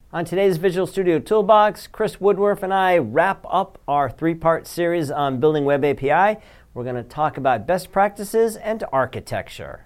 On today's Visual Studio Toolbox, Chris Woodworth and I wrap up our three-part series on building Web API. We're going to talk about best practices and architecture.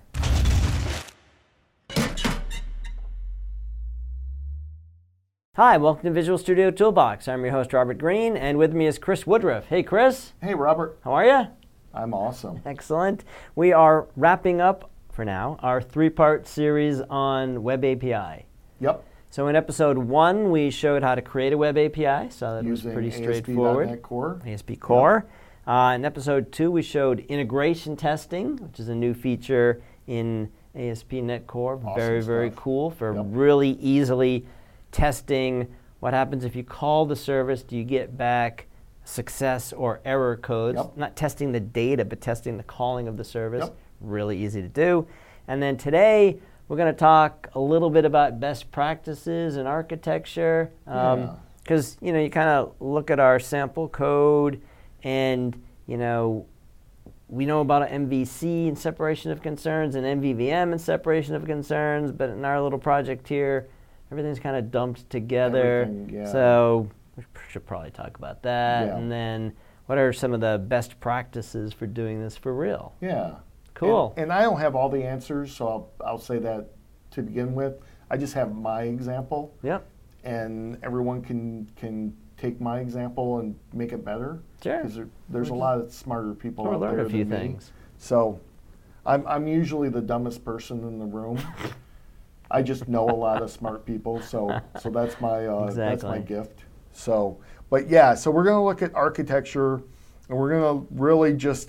Hi, welcome to Visual Studio Toolbox. I'm your host, Robert Green, and with me is Chris Woodworth. Hey, Chris. Hey, Robert. How are you? I'm awesome. Excellent. We are wrapping up, for now, our three-part series on Web API. Yep. So in episode 1, we showed how to create a Web API, so that was pretty straightforward. ASP.NET Core. ASP Core. Yep. In episode 2, we showed integration testing, which is a new feature in ASP.NET Core. Awesome very stuff. cool for Yep. really easily testing what happens if you call the service. Do you get back success or error codes? Yep. Not testing the data, but testing the calling of the service. Yep. Really easy to do. And then today, we're going to talk a little bit about best practices and architecture. Because, you kind of look at our sample code and, we know about MVC and separation of concerns and MVVM and separation of concerns, but in our little project here, everything's kind of dumped together. So we should probably talk about that. Yeah. And then what are some of the best practices for doing this for real? Yeah. Cool. And I don't have all the answers, so I'll say that to begin with. I just have my example. Yep. And everyone can take my example and make it better. Sure. Because there's a lot of smarter people out learn there a few than me. things. So I'm usually the dumbest person in the room. I just know a lot of smart people, so that's my that's my gift. So, but yeah, so we're going to look at architecture, and we're going to really just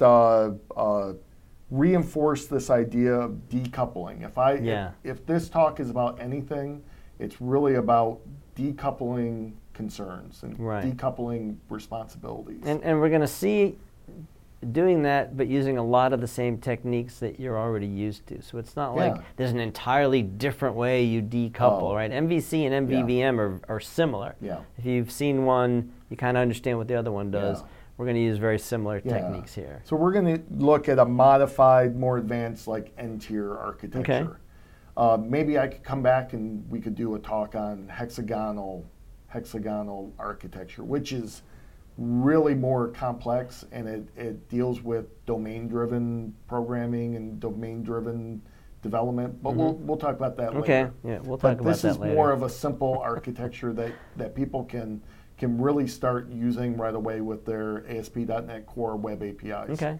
reinforce this idea of decoupling. If this talk is about anything, it's really about decoupling concerns and decoupling responsibilities. And we're going to see doing that, but using a lot of the same techniques that you're already used to. So it's not like there's an entirely different way you decouple, right? MVC and MVVM are similar. Yeah. If you've seen one, you kind of understand what the other one does. Yeah. We're going to use very similar techniques here. So we're going to look at a modified, more advanced, like N-tier architecture. Okay. Maybe I could come back and we could do a talk on hexagonal architecture, which is really more complex, and it deals with domain-driven programming and domain-driven development. But we'll talk about that later. Okay. Yeah, we'll talk about that later. This is more of a simple architecture that people can really start using right away with their ASP.NET Core web APIs. Okay.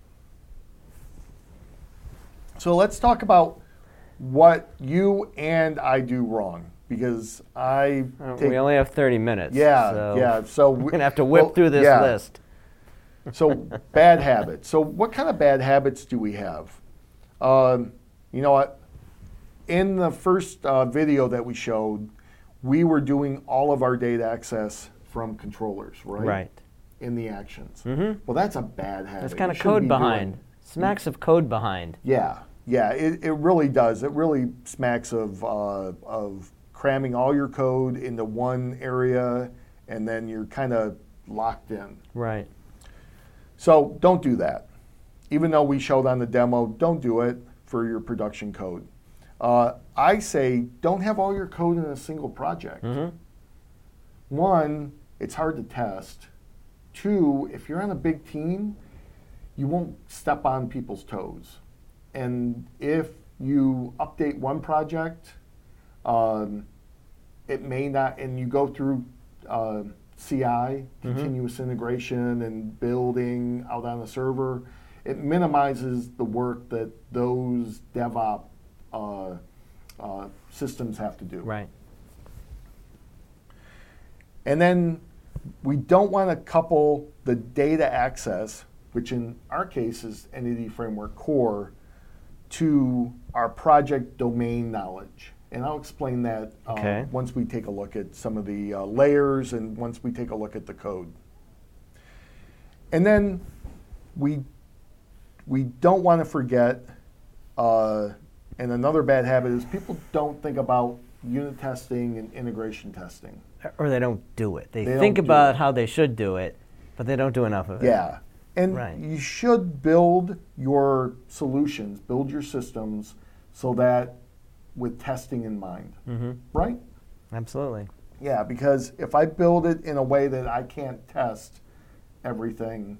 So let's talk about what you and I do wrong, because we only have 30 minutes. So we're going to have to whip through this list. So bad habits. So what kind of bad habits do we have? You know what? In the first video that we showed, we were doing all of our data access from controllers, right? Right. In the actions. Mm-hmm. Well, that's a bad habit. That's kind of code behind. Smacks of code behind. Yeah, it really does. It really smacks of cramming all your code into one area, and then you're kind of locked in. Right. So don't do that. Even though we showed on the demo, don't do it for your production code. I say don't have all your code in a single project. Mm-hmm. 1, it's hard to test. 2, if you're on a big team, you won't step on people's toes. And if you update one project, it may not, and you go through CI, continuous integration, and building out on the server, it minimizes the work that those DevOps systems have to do. Right. And then we don't want to couple the data access, which in our case is Entity Framework Core, to our project domain knowledge. And I'll explain that once we take a look at some of the layers and once we take a look at the code. And then we don't want to forget, and another bad habit is people don't think about unit testing and integration testing. Or they don't do it. They think about how they should do it, but they don't do enough of it. Yeah. And you should build your solutions, build your systems so that with testing in mind, right? Absolutely. Yeah, because if I build it in a way that I can't test everything,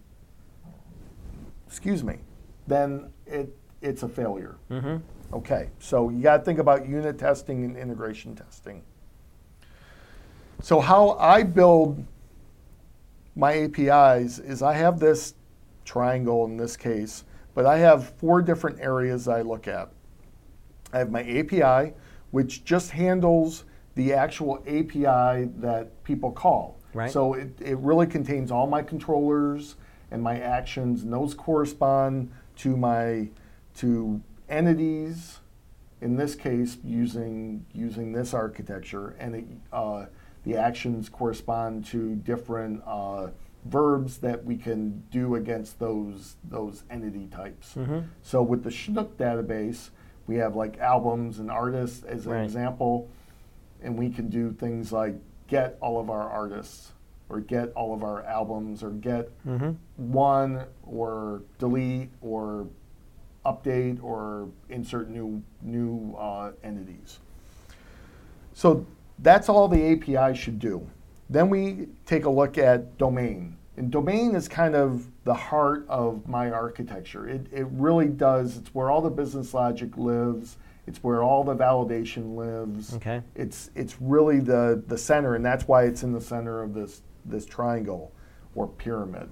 then it's a failure. Mm-hmm. Okay, so you got to think about unit testing and integration testing. So how I build my APIs is I have this triangle in this case, but I have 4 different areas I look at. I have my API, which just handles the actual API that people call. Right. So it really contains all my controllers and my actions, and those correspond to entities, in this case using this architecture, and the actions correspond to different verbs that we can do against those entity types. Mm-hmm. So with the Chinook database, we have like albums and artists as an example, and we can do things like get all of our artists, or get all of our albums, or get one, or delete, or update, or insert new entities. So that's all the API should do. Then we take a look at domain. And domain is kind of the heart of my architecture. It really does. It's where all the business logic lives. It's where all the validation lives. Okay. It's really the center, and that's why it's in the center of this triangle or pyramid.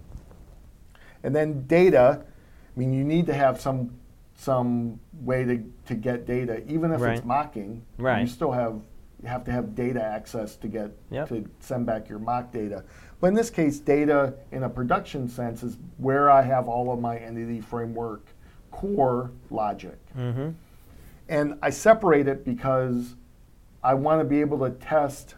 And then data, I mean, you need to have some way to get data, even if it's mocking. Right. You still have to have data access to get to send back your mock data. But in this case, data in a production sense is where I have all of my entity framework core logic. Mm-hmm. And I separate it because I want to be able to test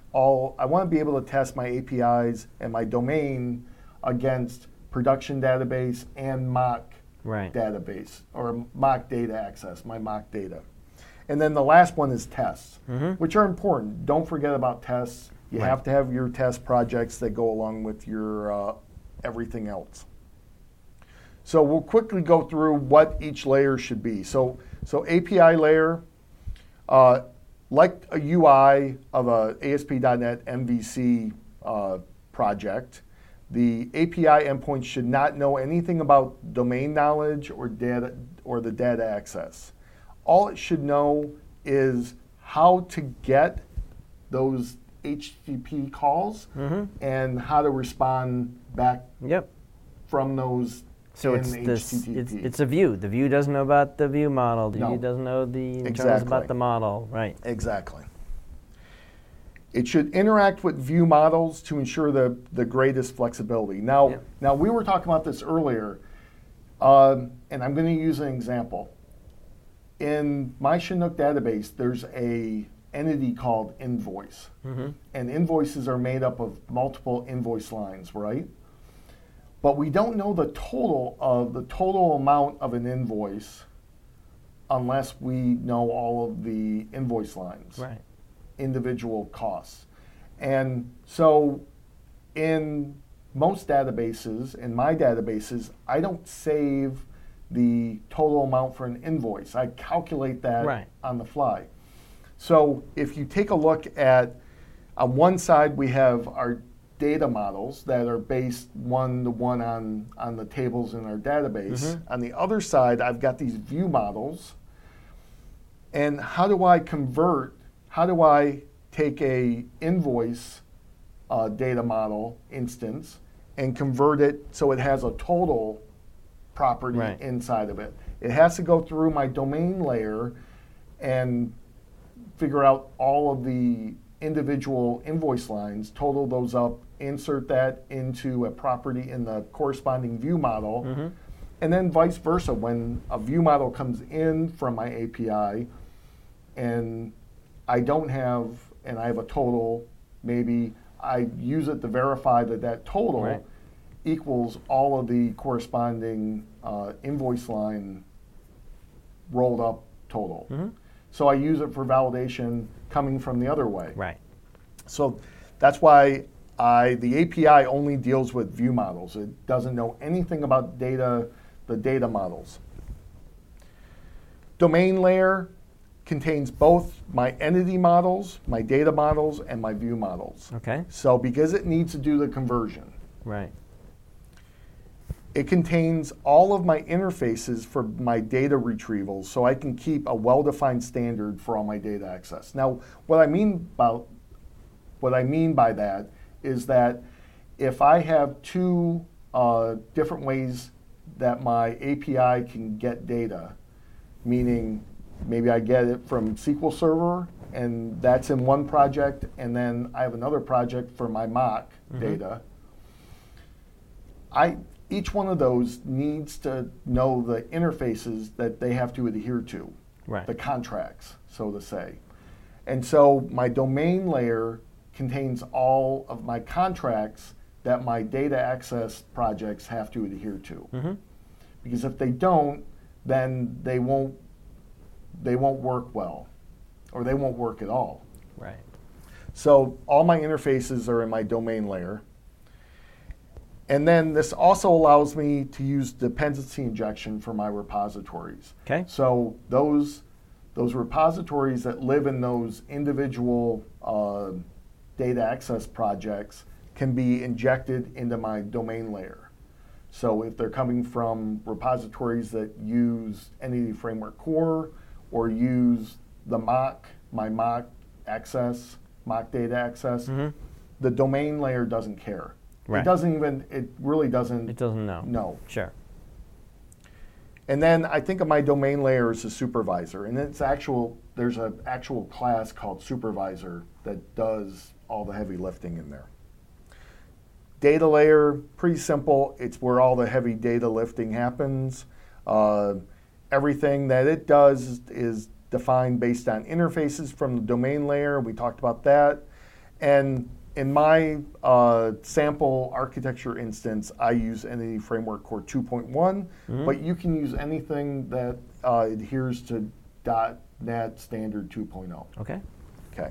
my APIs and my domain against production database and mock database, or mock data access, my mock data. And then the last one is tests, which are important. Don't forget about tests. You have to have your test projects that go along with your everything else. So we'll quickly go through what each layer should be. So API layer, like a UI of a ASP.NET MVC project, the API endpoint should not know anything about domain knowledge or data or the data access. All it should know is how to get those HTTP calls and how to respond back from those. So it's a view. The view doesn't know about the view model. The view doesn't know the internals about the model. Right. Exactly. It should interact with view models to ensure the greatest flexibility. Now we were talking about this earlier, and I'm going to use an example. In my Chinook database, there's a entity called invoice, and invoices are made up of multiple invoice lines, right? But we don't know the total amount of an invoice unless we know all of the invoice lines, individual costs. And so in most databases, in my databases, I don't save the total amount for an invoice. I calculate that on the fly. So if you take a look at, on one side we have our data models that are based one-to-one on the tables in our database. On the other side, I've got these view models. And how do I take a invoice data model instance and convert it so it has a total property inside of it? It has to go through my domain layer and figure out all of the individual invoice lines, total those up, insert that into a property in the corresponding view model, and then vice versa. When a view model comes in from my API and I have a total, maybe I use it to verify that total equals all of the corresponding invoice line rolled up total. So I use it for validation coming from the other way. So that's why the API only deals with view models. It doesn't know anything about the data models. Domain layer contains both my entity models, my data models, and my view models. Okay. So because it needs to do the conversion, Right. it contains all of my interfaces for my data retrieval, so I can keep a well-defined standard for all my data access. Now, what I mean by that is that if I have two different ways that my API can get data, meaning maybe I get it from SQL Server, and that's in one project, and then I have another project for my mock data. Each one of those needs to know the interfaces that they have to adhere to, Right. the contracts, so to say. And so my domain layer contains all of my contracts that my data access projects have to adhere to. Because if they don't, then they won't work well, or they won't work at all. Right. So all my interfaces are in my domain layer. And then this also allows me to use dependency injection for my repositories. Okay. So those repositories that live in those individual data access projects can be injected into my domain layer. So if they're coming from repositories that use Entity Framework Core or use the my mock data access, the domain layer doesn't care. Right. It really doesn't. It doesn't know. No. Sure. And then I think of my domain layer as a supervisor, and there's an actual class called supervisor that does all the heavy lifting in there. Data layer, pretty simple. It's where all the heavy data lifting happens. Everything that it does is defined based on interfaces from the domain layer. We talked about that. And in my sample architecture instance, I use Entity Framework Core 2.1, but you can use anything that adheres to .NET Standard 2.0. Okay. Okay.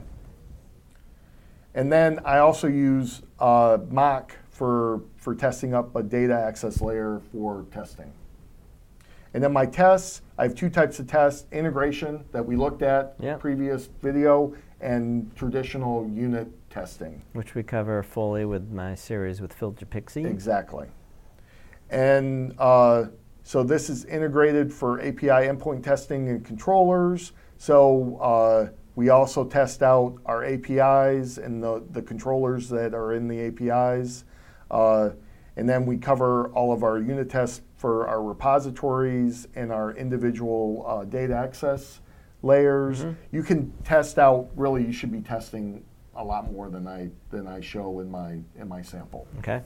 And then I also use mock for testing up a data access layer for testing. And then my tests, I have two types of tests: integration that we looked at previous video, and traditional unit testing. Which we cover fully with my series with Phil Japixi. Exactly. And so this is integrated for API endpoint testing and controllers. So we also test out our APIs and the controllers that are in the APIs. And then we cover all of our unit tests for our repositories and our individual data access layers. You can test out, really you should be testing a lot more than I show in my sample. Okay.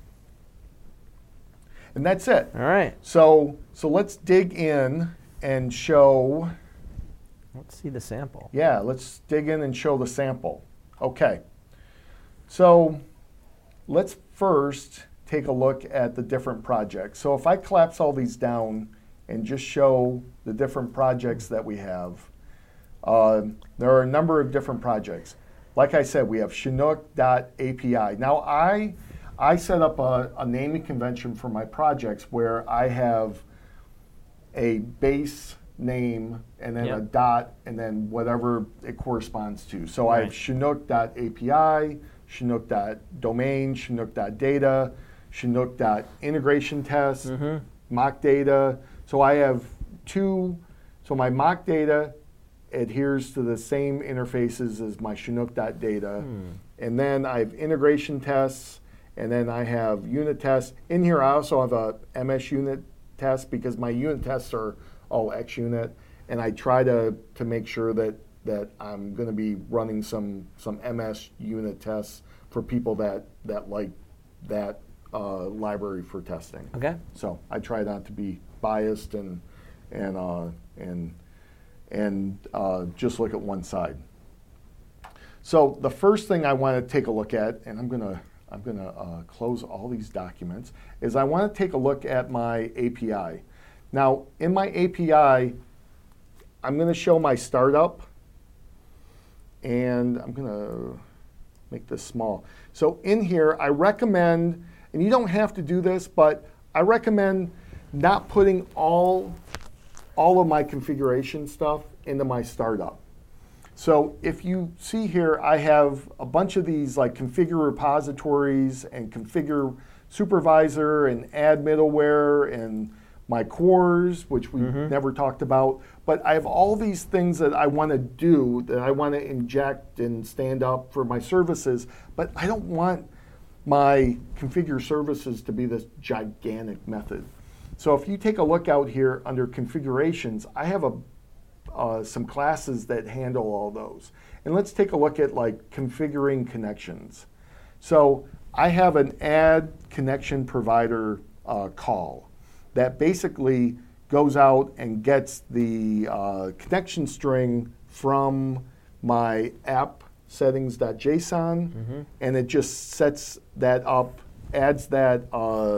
And that's it. All right. So let's dig in and show. Let's see the sample. Yeah, let's dig in and show the sample. Okay. So let's first take a look at the different projects. So if I collapse all these down and just show the different projects that we have, there are a number of different projects. Like I said, we have Chinook.api. Now I set up a naming convention for my projects where I have a base name and then a dot and then whatever it corresponds to. So I have Chinook.api, Chinook.domain, Chinook.data, Chinook.integration test, mock data. So I have two. So my mock data adheres to the same interfaces as my Chinook.data. And then I have integration tests, and then I have unit tests. In here I also have a MS unit test because my unit tests are all XUnit, and I try to make sure that I'm going to be running some MS unit tests for people that like that library for testing. Okay. So I try not to be biased and just look at one side. So the first thing I want to take a look at, and I'm gonna close all these documents, is I want to take a look at my API. Now in my API, I'm going to show my startup, and I'm going to make this small. So in here, I recommend, and you don't have to do this, but I recommend not putting all all of my configuration stuff into my startup. So if you see here, I have a bunch of these like configure repositories and configure supervisor and add middleware and my cores, which we never talked about. But I have all these things that I want to do, that I want to inject and stand up for my services, but I don't want my configure services to be this gigantic method. So if you take a look out here under configurations, I have some classes that handle all those. And let's take a look at like configuring connections. So I have an add connection provider call that basically goes out and gets the connection string from my app settings.json, and it just sets that up, adds that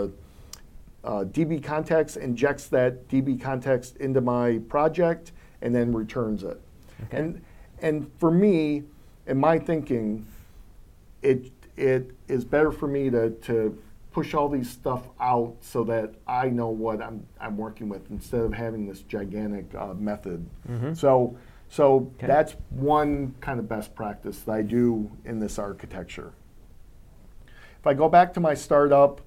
DB context, injects that DB context into my project, and then returns it. Okay. And for me, in my thinking, it is better for me to push all these stuff out so that I know what I'm working with instead of having this gigantic method. So that's one kind of best practice that I do in this architecture. If I go back to my startup,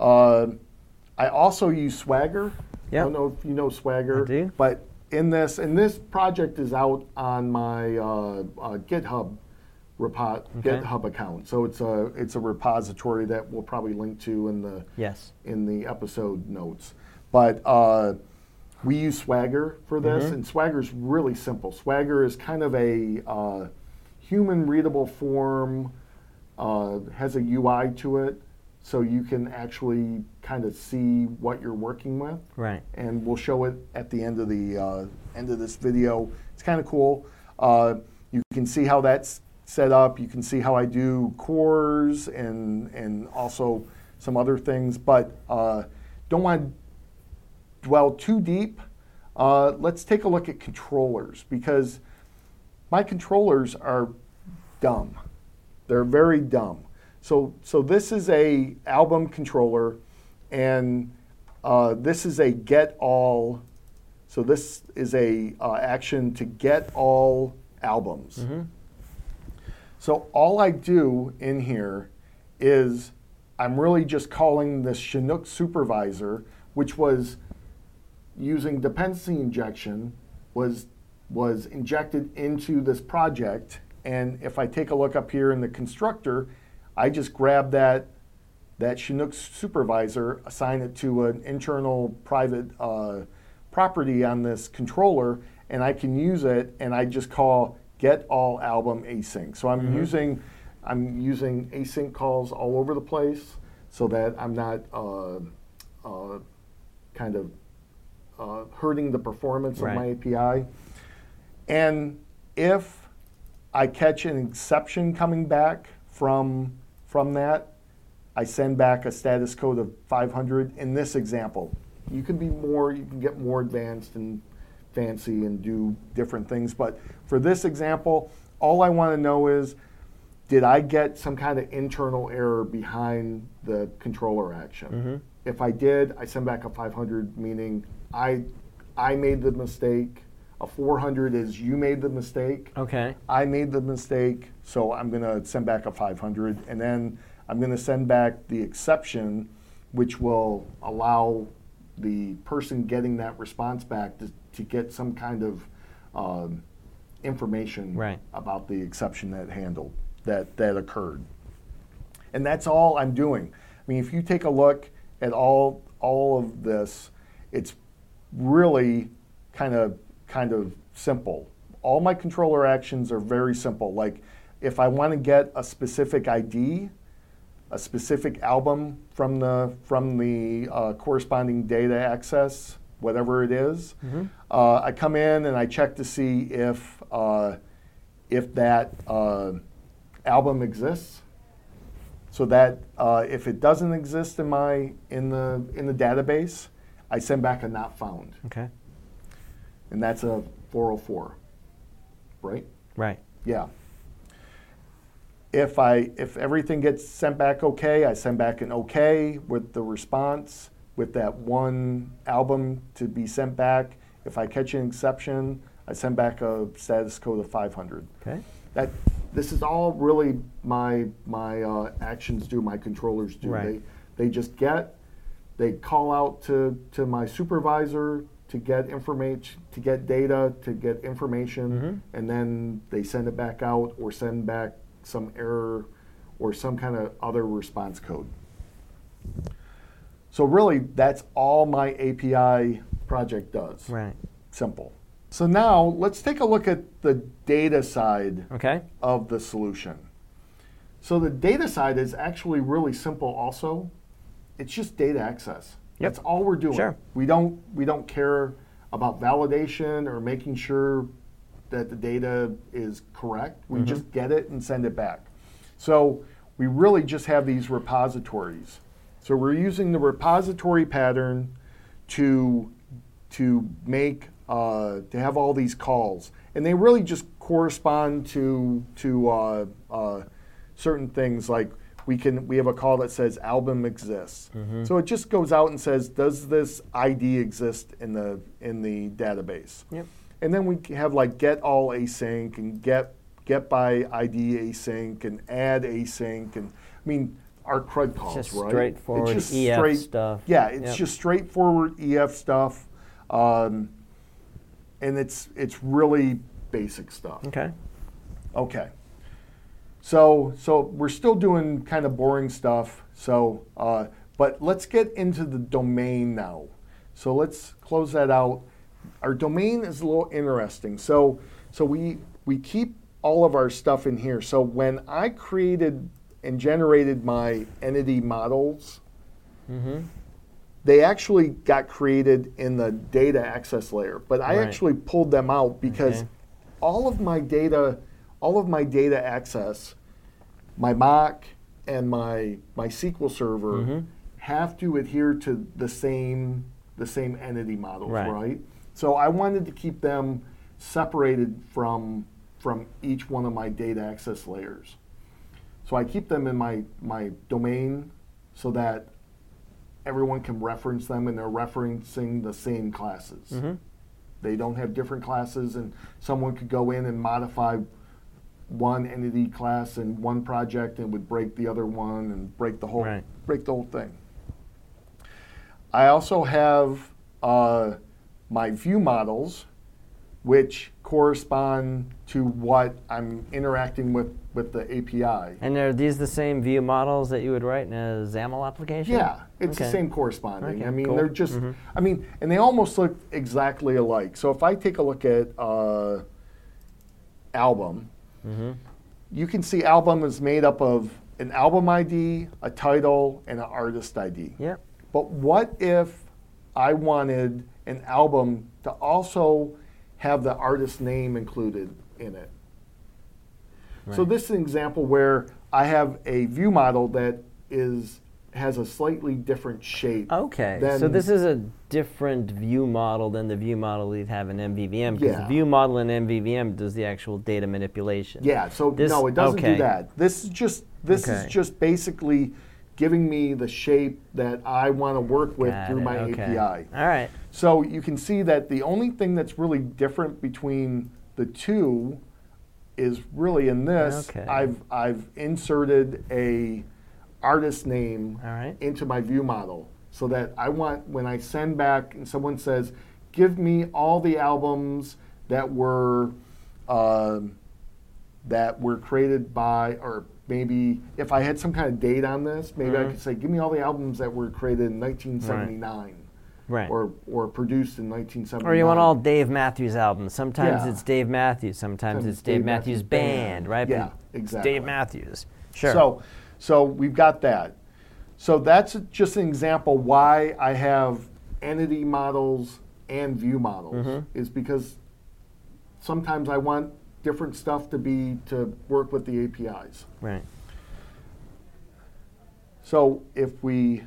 I also use Swagger. Yep. I don't know if you know Swagger, I do. But in this project is out on my GitHub GitHub account. So it's a repository that we'll probably link to in the episode notes. But we use Swagger for this, and Swagger's really simple. Swagger is kind of a human readable form, has a UI to it, so you can actually kind of see what you're working with. Right. And we'll show it at the end of this video. It's kind of cool. You can see how that's set up. You can see how I do cores and also some other things, but don't want to dwell too deep. Let's take a look at controllers, because my controllers are dumb. They're very dumb. So this is a album controller, and this is a get all. So this is a action to get all albums. So all I do in here is I'm really just calling this Chinook supervisor, which was using dependency injection, was injected into this project. And if I take a look up here in the constructor, I just grab that Chinook supervisor, assign it to an internal private property on this controller, and I can use it, and I just call get all album async. So I'm using async calls all over the place so that I'm not kind of hurting the performance of my API. And if I catch an exception coming back from that, I send back a status code of 500 in this example. You can get more advanced and fancy and do different things, but for this example, all I want to know is, did I get some kind of internal error behind the controller action? If I did, I send back a 500, meaning I made the mistake. A 400 is you made the mistake. Okay. I made the mistake, so I'm going to send back a 500, and then I'm going to send back the exception, which will allow the person getting that response back to get some kind of information about the exception that occurred. And that's all I'm doing. I mean, if you take a look at all of this, it's really kind of simple. All my controller actions are very simple. Like if I want to get a specific ID, a specific album from the corresponding data access, whatever it is, I come in and I check to see if that album exists. So that if it doesn't exist in the database, I send back a not found. Okay. And that's a 404, right? Right. Yeah. If everything gets sent back okay, I send back an okay with the response with that one album to be sent back. If I catch an exception, I send back a status code of 500. Okay. This is all really my actions do, my controllers do. Right. They just they call out to my supervisor to get information, to get data, to get information, and then they send it back out or send back some error or some kind of other response code. So really, that's all my API project does. Right. Simple. So now let's take a look at the data side Okay. of the solution. So the data side is actually really simple also. It's just data access. Yep. That's all we're doing. Sure. We don't care about validation or making sure that the data is correct. We just get it and send it back. So we really just have these repositories. So we're using the repository pattern to make to have all these calls, and they really just correspond to certain things. Like we have a call that says album exists. So it just goes out and says, does this ID exist in the database? Yep. And then we have like get all async and get by ID async and add async, and I mean our CRUD calls, Just right? straightforward It's just EF stuff. Yeah, it's Yep. just straightforward EF stuff, and it's really basic stuff. Okay. Okay. So we're still doing kind of boring stuff. So, but let's get into the domain now. So let's close that out. Our domain is a little interesting. So we keep all of our stuff in here. So when I created and generated my entity models, they actually got created in the data access layer. But I Right. actually pulled them out because Okay. all of my data access, my mock and my SQL server have to adhere to the same entity models, right? So I wanted to keep them separated from each one of my data access layers. So I keep them in my domain so that everyone can reference them and they're referencing the same classes. They don't have different classes, and someone could go in and modify one entity class in one project and would break the other one and break the whole thing. I also have my view models, which correspond to what I'm interacting with the API. And are these the same view models that you would write in a XAML application? Yeah, it's the Okay. same corresponding. Okay, I mean, cool. they're just, I mean, and they almost look exactly alike. So if I take a look at album, you can see album is made up of an album ID, a title, and an artist ID. Yep. But what if I wanted an album to also have the artist name included in it? So this is an example where I have a view model that has a slightly different shape. Okay, than- so this is a different view model than the view model you'd have in MVVM, because the Yeah. view model in MVVM does the actual data manipulation. Yeah, so This- no, it doesn't okay. do that. This is Okay. just basically giving me the shape that I want to work with Got through it, my okay. API. All right. So you can see that the only thing that's really different between the two is really in this. Okay. I've inserted a artist name All right. into my view model so that I want, when I send back and someone says, give me all the albums that were created by, or maybe if I had some kind of date on this, maybe I could say, give me all the albums that were created in 1979. Right. Or produced in 1979. Or you want all Dave Matthews albums. Sometimes Yeah. it's Dave Matthews. Sometimes it's Dave Matthews Band, right? Yeah, But it's exactly. Dave Matthews. Sure. So we've got that. So that's just an example why I have entity models and view models, is because sometimes I want different stuff to work with the APIs. Right. So if we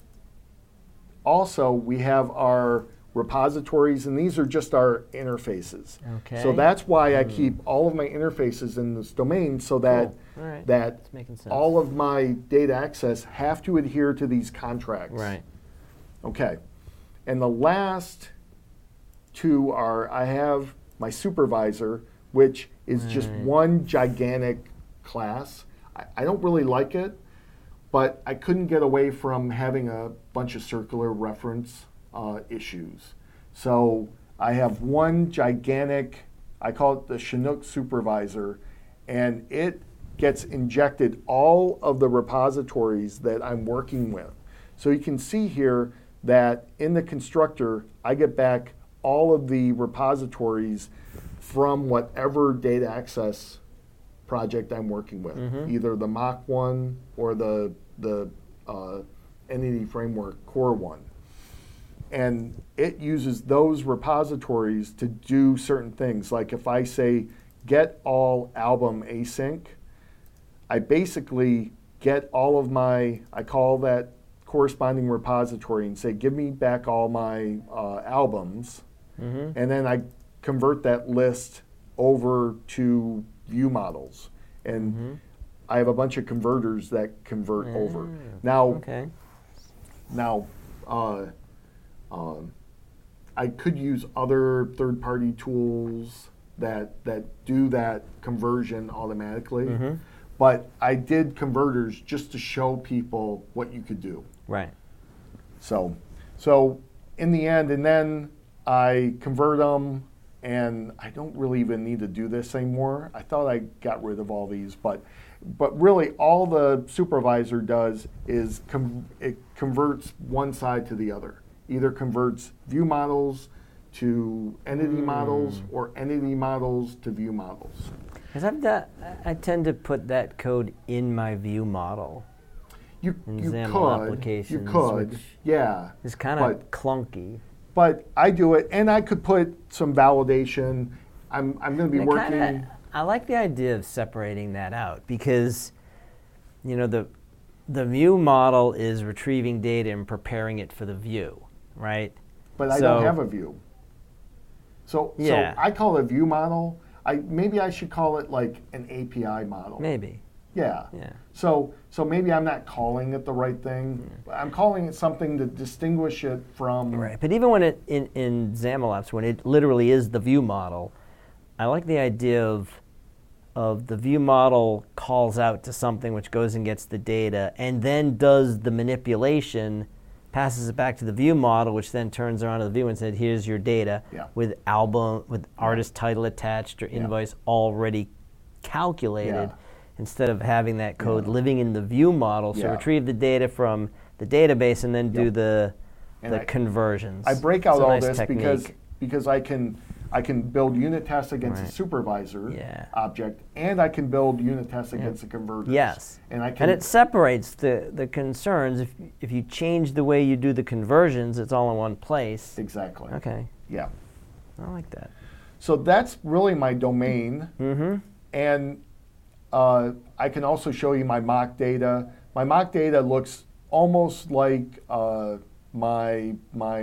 have our repositories, and these are just our interfaces. Okay. So that's why I keep all of my interfaces in this domain, so that Cool. All right. that It's making sense. all of my data access have to adhere to these contracts. Right. Okay. And the last two are, I have my supervisor, which is just one gigantic class. I don't really like it, but I couldn't get away from having a bunch of circular reference issues. So I have one gigantic, I call it the Chinook supervisor, and it gets injected all of the repositories that I'm working with. So you can see here that in the constructor, I get back all of the repositories from whatever data access project I'm working with, either the Mach one or the Entity Framework Core one. And it uses those repositories to do certain things. Like if I say get all album async, I basically get all of my, I call that corresponding repository and say, give me back all my albums. And then I convert that list over to view models. And I have a bunch of converters that convert over. Now, I could use other third-party tools that do that conversion automatically. But I did converters just to show people what you could do. Right. So in the end, and then I convert them, and I don't really even need to do this anymore. I thought I got rid of all these, but really all the supervisor does is it converts one side to the other. Either converts view models to entity models or entity models to view models. Because I tend to put that code in my view model. You XAML applications, you could, yeah. It's kind of clunky. But I do it, and I could put some validation. I'm going to be working. I like the idea of separating that out because, you know, the view model is retrieving data and preparing it for the view, right? But I don't have a view. So I call it a view model. Maybe I should call it like an API model. Maybe. Yeah. So maybe I'm not calling it the right thing. I'm calling it something to distinguish it from. Right. But even when it in XAML apps, when it literally is the view model, I like the idea of the view model calls out to something which goes and gets the data and then does the manipulation, passes it back to the view model, which then turns around to the view and said, here's your data with album, with artist title attached or invoice already calculated, instead of having that code living in the view model. So retrieve the data from the database and then do the conversions. I break out all this because I can build unit tests against a supervisor object, and I can build unit tests against a converter. Yes. And it separates the concerns. If you change the way you do the conversions, it's all in one place. Exactly. Okay. Yeah. I like that. So that's really my domain. And I can also show you my mock data. My mock data looks almost like my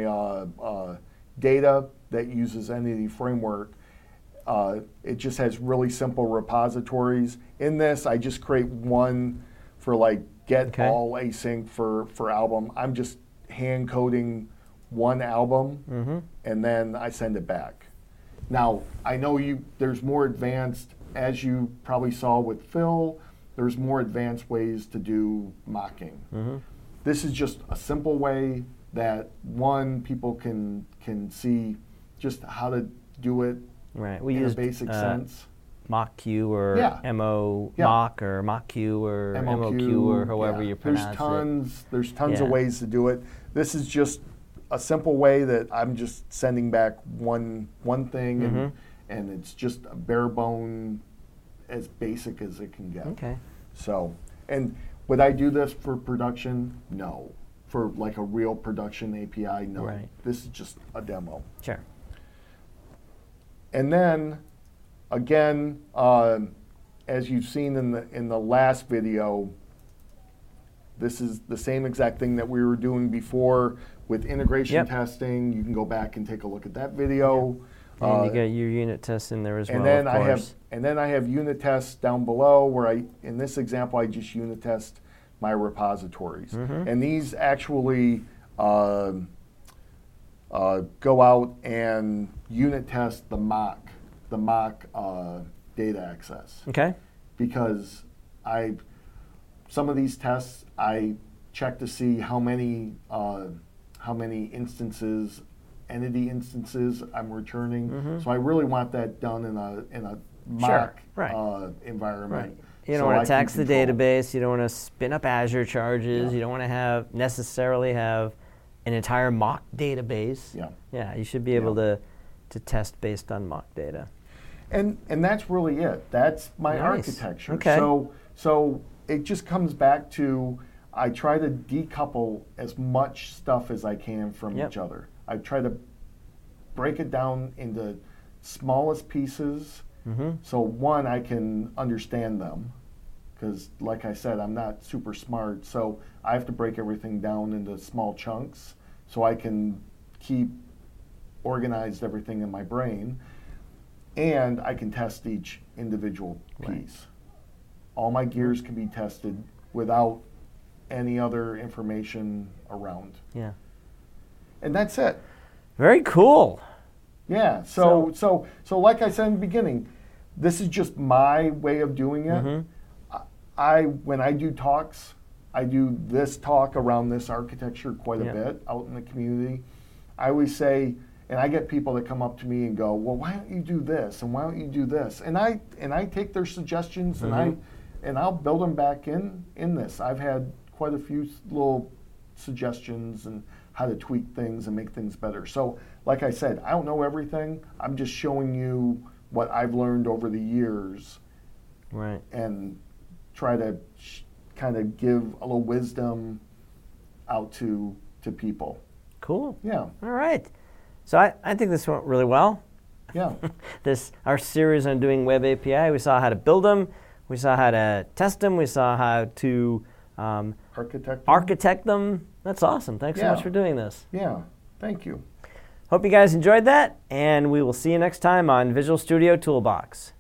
data that uses Entity Framework. It just has really simple repositories. In this, I just create one for like get all async for album. I'm just hand coding one album, and then I send it back. Now, I know there's more advanced, as you probably saw with Phil, there's more advanced ways to do mocking. This is just a simple way that people can see just how to do it in a basic sense. MockQ or MO mock or MockQ or MOQ or however you pronounce it. There's tons of ways to do it. This is just a simple way that I'm just sending back one thing, and it's just a bare bone, as basic as it can get. Okay. So, and would I do this for production? No. For like a real production API? No. Right. This is just a demo. Sure. And then, again, as you've seen in the last video, this is the same exact thing that we were doing before with integration testing. You can go back and take a look at that video. And you got your unit tests in there as well, of course. And then I have unit tests down below where in this example, I just unit test my repositories. And these actually go out and unit test the mock data access. Okay. Because some of these tests I check to see how many instances, entity instances I'm returning. Mm-hmm. So I really want that done in a mock environment. Right. You don't want to tax the database. You don't want to spin up Azure charges. You don't want to necessarily have an entire mock database. Yeah. You should be able to test based on mock data. And that's really it. That's my architecture. Okay. So it just comes back to I try to decouple as much stuff as I can from each other. I try to break it down into smallest pieces. Mm-hmm. So one, I can understand them. Because like I said, I'm not super smart. So I have to break everything down into small chunks so I can keep organized everything in my brain. And I can test each individual piece. Right. All my gears can be tested without any other information around. Yeah. And that's it. Very cool. Yeah. So like I said in the beginning, this is just my way of doing it. Mm-hmm. When I do talks, I do this talk around this architecture quite a bit out in the community. I always say, and I get people that come up to me and go, well, why don't you do this? And why don't you do this? And I take their suggestions and I'll build them back in this. I've had quite a few little suggestions and how to tweak things and make things better. So like I said, I don't know everything. I'm just showing you what I've learned over the years. Right. And try to kind of give a little wisdom out to people. Cool. Yeah. All right. So I think this went really well. Yeah. Our series on doing web API, we saw how to build them, we saw how to test them, we saw how to architect them. That's awesome. Thanks so much for doing this. Yeah. Thank you. Hope you guys enjoyed that, and we will see you next time on Visual Studio Toolbox.